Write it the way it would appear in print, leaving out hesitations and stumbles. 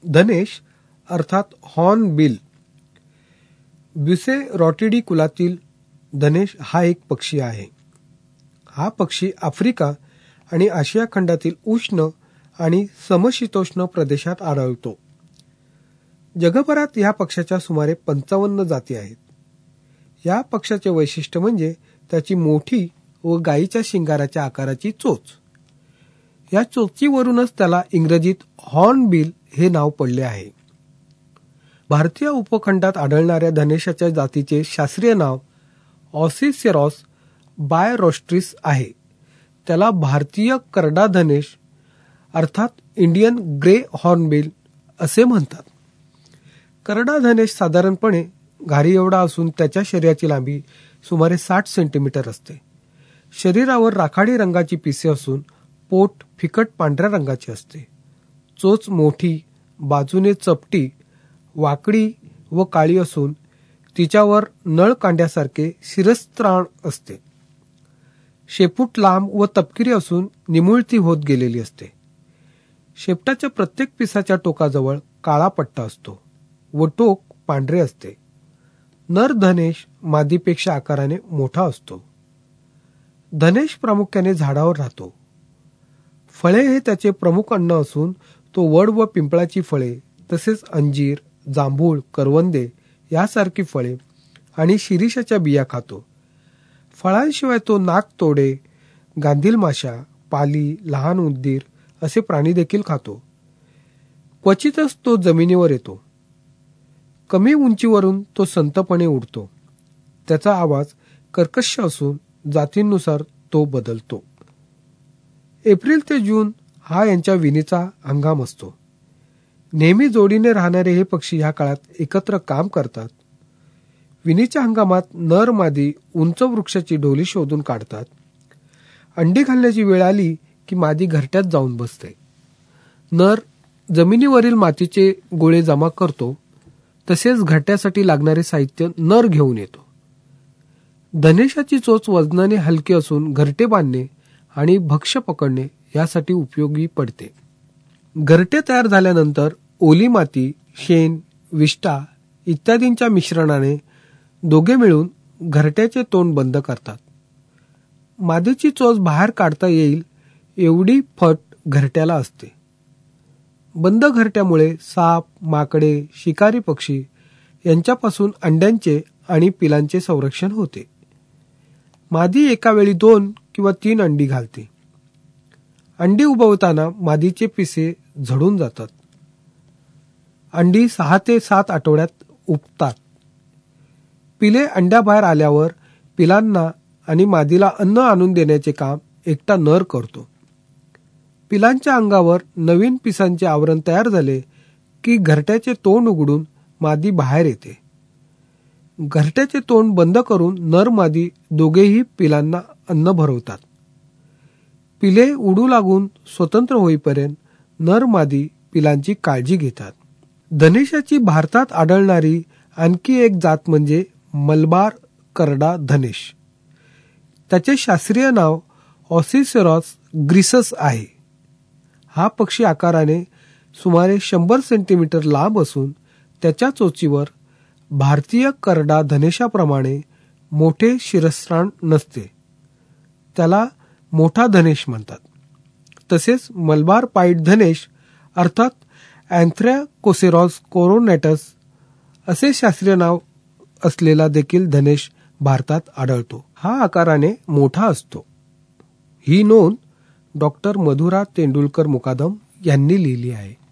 धनेश अर्थात हॉर्नबिल. ब्युसेरॉटिडी कुलातील धनेश हा एक पक्षी आहे. हा पक्षी आफ्रिका आणि आशिया खंडातील उष्ण आणि समशीतोष्ण प्रदेशात आढळतो. जगभरात या पक्षाच्या सुमारे 55 जाती आहेत. या पक्षाचे वैशिष्ट्य म्हणजे त्याची मोठी व गायीच्या शिंगाराच्या आकाराची चोच. या चोचीवरूनच त्याला इंग्रजीत हॉर्नबिल हे नाव पडले आहे. भारतीय उपखंडात आढळणाऱ्या धनेशाच्या जातीचे शास्त्रीय नाव ऑसिसेरॉस बायरोस्ट्रिस आहे. त्याला भारतीय करडा धनेश अर्थात इंडियन ग्रे हॉर्नबिल असे म्हणतात. करडा धनेश साधारणपणे घारी एवढा असून त्याच्या शरीराची लांबी सुमारे 60 सेंटीमीटर असते. शरीरावर राखाडी रंगाची पिसे असून पोट फिकट पांढऱ्या रंगाचे असते. चोच मोठी, बाजूने चपटी, वाकडी व काळी असून तिच्यावर नळकांड्यासारखे शिरस्त्राण असते. शेपूट लांब व तपकिरी असून निमुळती होत गेलेली असते. शेपटाच्या प्रत्येक पिसाच्या टोकाजवळ काळा पट्टा असतो व टोक पांढरे असते. नर धनेश मादीपेक्षा आकाराने मोठा असतो. धनेश प्रामुख्याने झाडावर राहतो. फळे हे त्याचे प्रमुख अन्न असून तो वड व पिंपळाची फळे तसेच अंजीर, जांभूळ, करवंदे यासारखी फळे आणि शिरीषाच्या बिया खातो. फळांशिवाय तो नाकतोडे, गांधील माशा, पाली, लहान उंदीर असे प्राणी देखील खातो. क्वचितच तो जमिनीवर येतो. कमी उंचीवरून तो संथपणे उडतो. त्याचा आवाज कर्कश असून जातींनुसार तो बदलतो. एप्रिल ते जून हा यांच्या विणीचा हंगाम असतो. नेहमी जोडीने राहणारे हे पक्षी ह्या काळात एकत्र काम करतात. विणीच्या हंगामात नर मादी उंच वृक्षाची ढोली शोधून काढतात. अंडी घालण्याची वेळ आली की मादी घरट्यात जाऊन बसते. नर जमिनीवरील मातीचे गोळे जमा करतो. तसेच घरट्यासाठी लागणारे साहित्य नर घेऊन येतो. धनेशाची चोच वजनाने हलकी असून घरटे बांधणे आणि भक्ष्य पकडणे यासाठी उपयोगी पडते. घरटे तयार झाल्यानंतर ओली माती, शेण, विष्ठा इत्यादींच्या मिश्रणाने दोघे मिळून घरट्याचे तोंड बंद करतात. मादीची चोच बाहेर काढता येईल एवढी फट घरट्याला असते. बंद घरट्यामुळे साप, माकडे, शिकारी पक्षी यांच्यापासून अंड्यांचे आणि पिलांचे संरक्षण होते. मादी एका वेळी 2 किंवा 3 अंडी घालते. अंडी उबवताना मादीचे पिसे झडून जातात. अंडी 6 ते 7 आठवड्यात उबतात. पिले अंड्याबाहेर आल्यावर पिलांना आणि मादीला अन्न आणून देण्याचे काम एकटा नर करतो. पिलांच्या अंगावर नवीन पिसांचे आवरण तयार झाले की घरट्याचे तोंड उघडून मादी बाहेर येते. घरट्याचे तोंड बंद करून नर मादी दोघेही पिलांना अन्न भरवतात. पिले उडू लागून स्वतंत्र होईपर्यंत नर मादी पिलांची काळजी घेतात. धनेशाची भारतात आढळणारी आणखी एक जात म्हणजे मलबार करडा धनेश. त्याचे शास्त्रीय नाव ऑसिसेरॉस ग्रिसस आहे. हा पक्षी आकाराने सुमारे 100 सेंटीमीटर लांब असून त्याच्या चोचीवर भारतीय करडा धनेशाप्रमाणे मोठे शिरस्त्राण नसते. त्याला मोठा धनेश म्हणतात. तसेच मलबार पाईड धनेश अर्थात अँथ्रॅकोसेरॉस कोरोनेटस असे शास्त्रीय नाव असलेला देखील धनेश भारतात आढळतो. हा आकाराने मोठा असतो. ही नोंद डॉक्टर मधुरा तेंडुलकर मुकादम यांनी लिहिली आहे.